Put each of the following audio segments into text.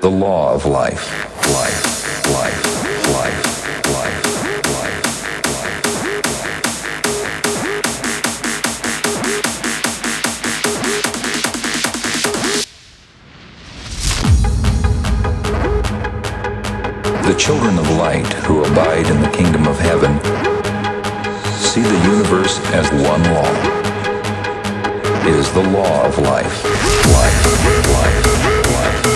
the law of life, life, life, life, life, life. The children of light who abide in the kingdom of heaven see the universe as one law. It is the law of life, life, life, life.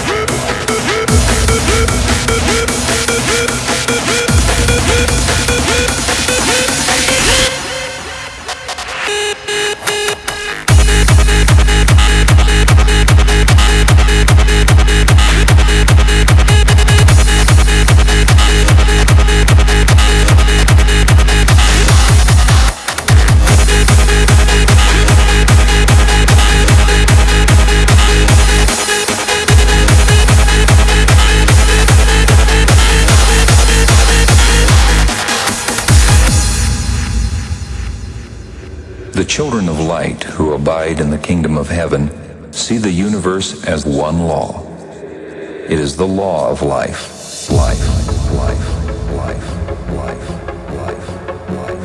The children of light who abide in the kingdom of heaven see the universe as one law. It is the law of life, life, life, life, life, life, life,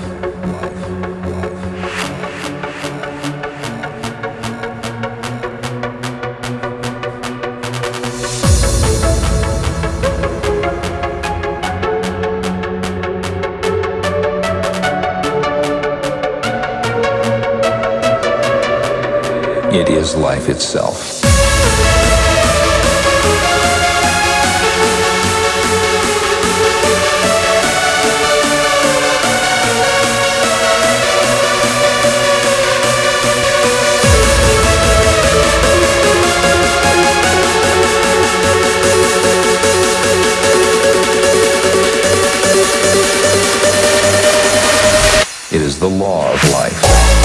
It is life itself. It is the law of life.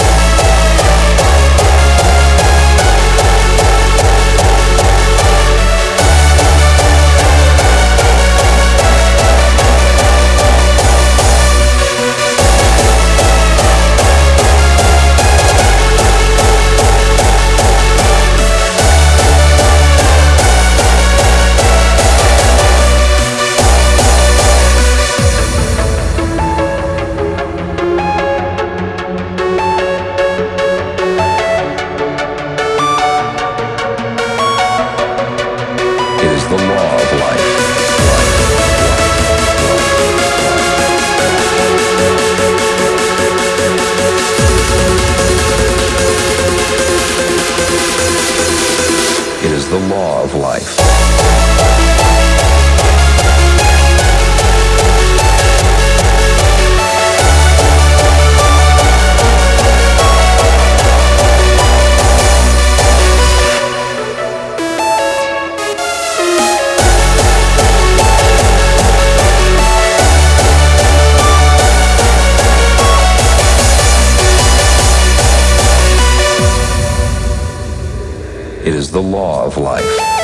The law of life. It is the law of life. It is the law of life.